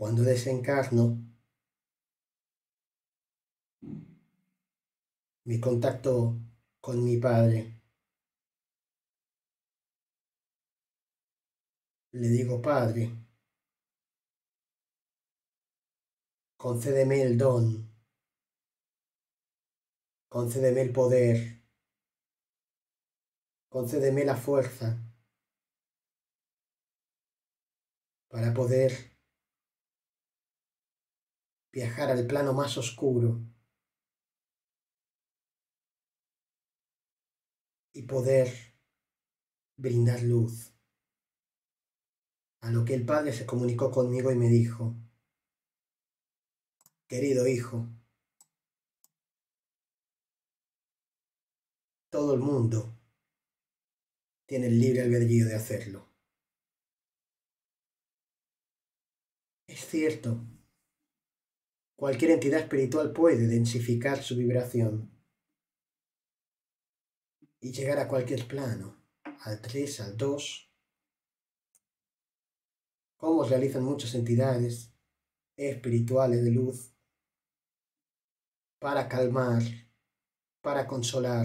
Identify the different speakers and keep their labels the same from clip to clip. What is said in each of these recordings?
Speaker 1: Cuando desencarno, mi contacto con mi padre, le digo, Padre, concédeme el don, concédeme el poder, concédeme la fuerza para poder viajar al plano más oscuro y poder brindar luz. A lo que el Padre se comunicó conmigo y me dijo, querido hijo, todo el mundo tiene el libre albedrío de hacerlo. Es cierto, cualquier entidad espiritual puede densificar su vibración y llegar a cualquier plano, al 3, al 2, como realizan muchas entidades espirituales de luz para calmar, para consolar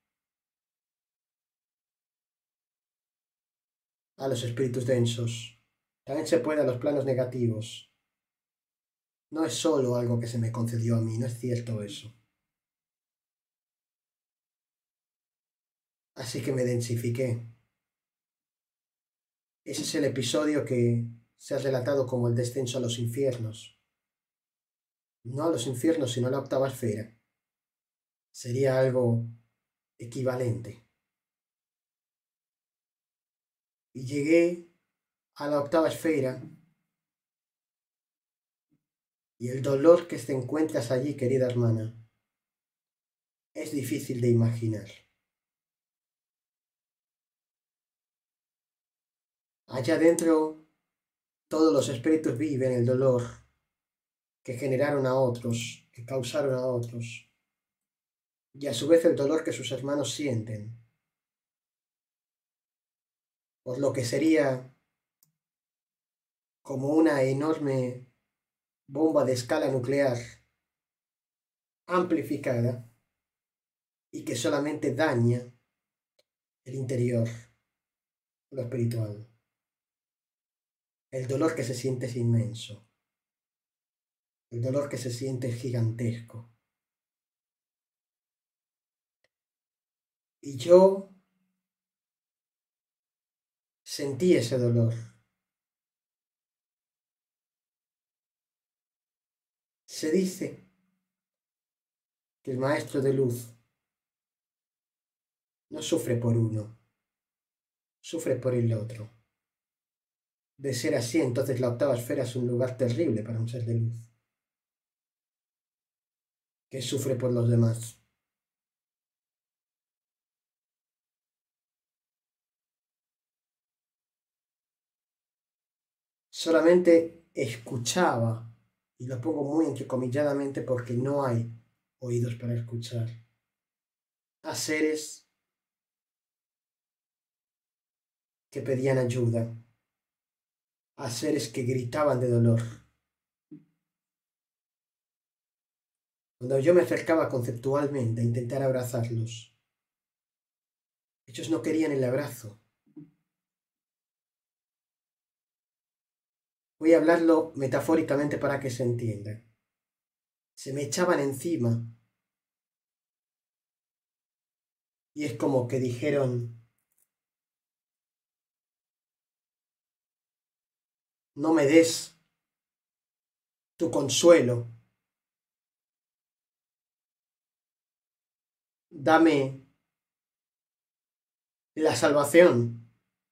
Speaker 1: a los espíritus densos. También se puede a los planos negativos. No es solo algo que se me concedió a mí, no es cierto eso. Así que me densifiqué. Ese es el episodio que se ha relatado como el descenso a los infiernos. No a los infiernos, sino a la octava esfera. Sería algo equivalente. Y llegué a la octava esfera y el dolor que te encuentras allí, querida hermana, es difícil de imaginar. Allá adentro todos los espíritus viven el dolor que generaron a otros, que causaron a otros, y a su vez el dolor que sus hermanos sienten, por lo que sería como una enorme bomba de escala nuclear amplificada y que solamente daña el interior, lo espiritual. El dolor que se siente es inmenso, el dolor que se siente es gigantesco. Y yo sentí ese dolor. Se dice que el maestro de luz no sufre por uno, sufre por el otro. De ser así, entonces la octava esfera es un lugar terrible para un ser de luz, que sufre por los demás. Solamente escuchaba, y lo pongo muy entrecomilladamente porque no hay oídos para escuchar, a seres que pedían ayuda, a seres que gritaban de dolor. Cuando yo me acercaba conceptualmente a intentar abrazarlos, ellos no querían el abrazo. Voy a hablarlo metafóricamente para que se entienda. Se me echaban encima y es como que dijeron, no me des tu consuelo, dame la salvación,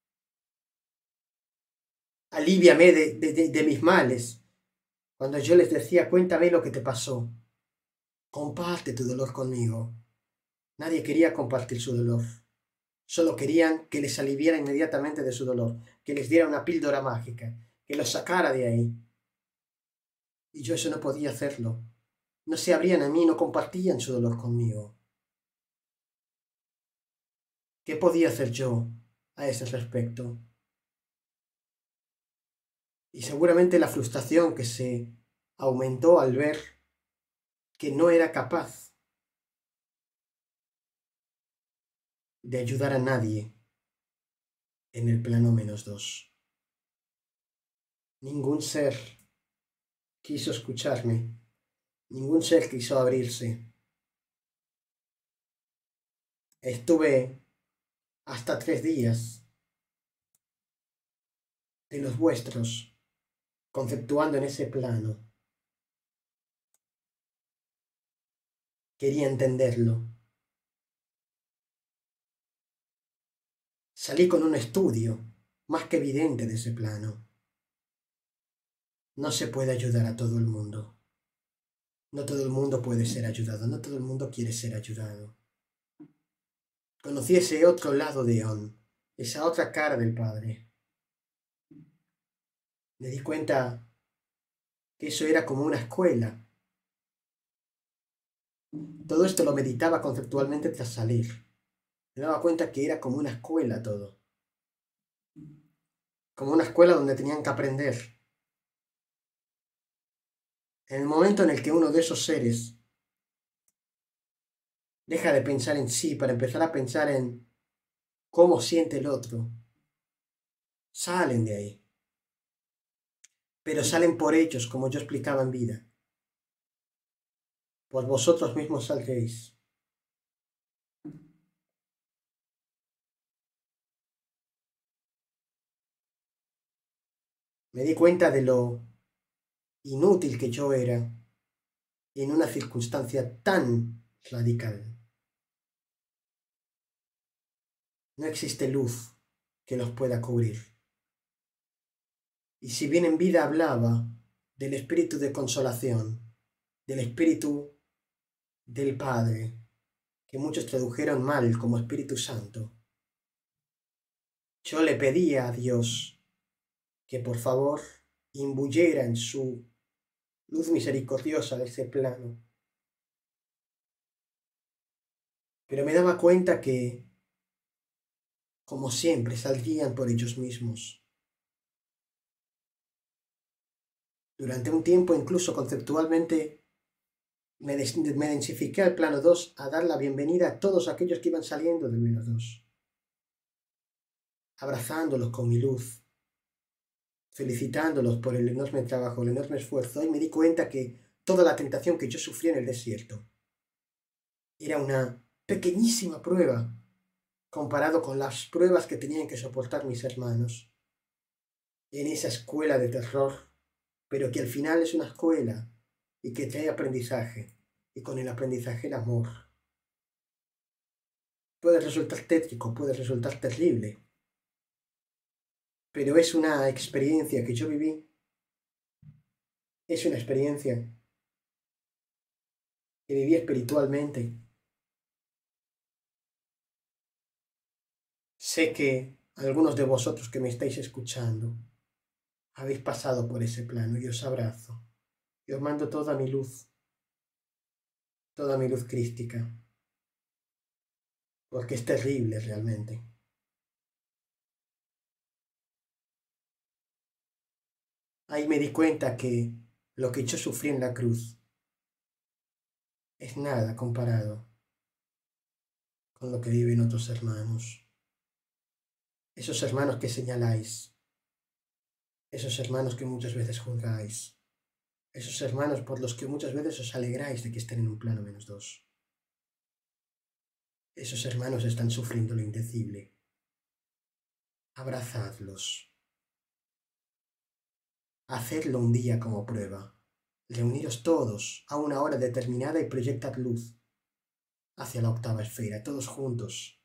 Speaker 1: aliviame de mis males. Cuando yo les decía, cuéntame lo que te pasó, comparte tu dolor conmigo. Nadie quería compartir su dolor, solo querían que les aliviara inmediatamente de su dolor, que les diera una píldora mágica, que los sacara de ahí. Y yo eso no podía hacerlo. No se abrían a mí, no compartían su dolor conmigo. ¿Qué podía hacer yo a ese respecto? Y seguramente la frustración que se aumentó al ver que no era capaz de ayudar a nadie en el plano -2. Ningún ser quiso escucharme, ningún ser quiso abrirse. Estuve hasta 3 días de los vuestros conceptuando en ese plano. Quería entenderlo. Salí con un estudio más que evidente de ese plano. No se puede ayudar a todo el mundo. No todo el mundo puede ser ayudado, no todo el mundo quiere ser ayudado. Conocí ese otro lado de On, esa otra cara del Padre. Me di cuenta que eso era como una escuela. Todo esto lo meditaba conceptualmente tras salir. Me daba cuenta que era como una escuela todo. Como una escuela donde tenían que aprender. En el momento en el que uno de esos seres deja de pensar en sí para empezar a pensar en cómo siente el otro, salen de ahí. Pero salen por hechos, como yo explicaba en vida. Por vosotros mismos saldréis. Me di cuenta de lo inútil que yo era en una circunstancia tan radical. No existe luz que los pueda cubrir. Y si bien en vida hablaba del espíritu de consolación, del espíritu del Padre, que muchos tradujeron mal como Espíritu Santo, yo le pedía a Dios que por favor imbuyera en su luz misericordiosa de ese plano. Pero me daba cuenta que, como siempre, saldrían por ellos mismos. Durante un tiempo, incluso conceptualmente, me densifiqué al plano 2 a dar la bienvenida a todos aquellos que iban saliendo del menos 2, abrazándolos con mi luz, felicitándolos por el enorme trabajo, el enorme esfuerzo, y me di cuenta que toda la tentación que yo sufrí en el desierto era una pequeñísima prueba comparado con las pruebas que tenían que soportar mis hermanos en esa escuela de terror, pero que al final es una escuela y que trae aprendizaje, y con el aprendizaje el amor. Puede resultar tétrico, puede resultar terrible, pero es una experiencia que yo viví, es una experiencia que viví espiritualmente. Sé que algunos de vosotros que me estáis escuchando habéis pasado por ese plano y os abrazo y os mando toda mi luz crística, porque es terrible realmente. Ahí me di cuenta que lo que yo sufrí en la cruz es nada comparado con lo que viven otros hermanos. Esos hermanos que señaláis, esos hermanos que muchas veces juzgáis, esos hermanos por los que muchas veces os alegráis de que estén en un plano -2. Esos hermanos están sufriendo lo indecible. Abrazadlos. Hacedlo un día como prueba. Reuniros todos a una hora determinada y proyectad luz hacia la octava esfera, todos juntos.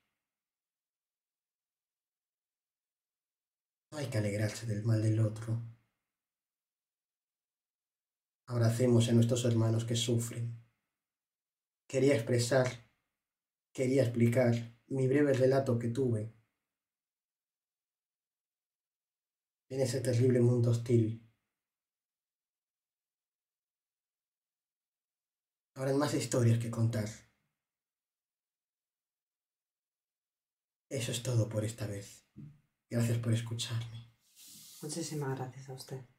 Speaker 1: No hay que alegrarse del mal del otro. Abracemos a nuestros hermanos que sufren. Quería expresar, quería explicar mi breve relato que tuve en ese terrible mundo hostil. Habrán más historias que contar. Eso es todo por esta vez. Gracias por escucharme.
Speaker 2: Muchísimas gracias a usted.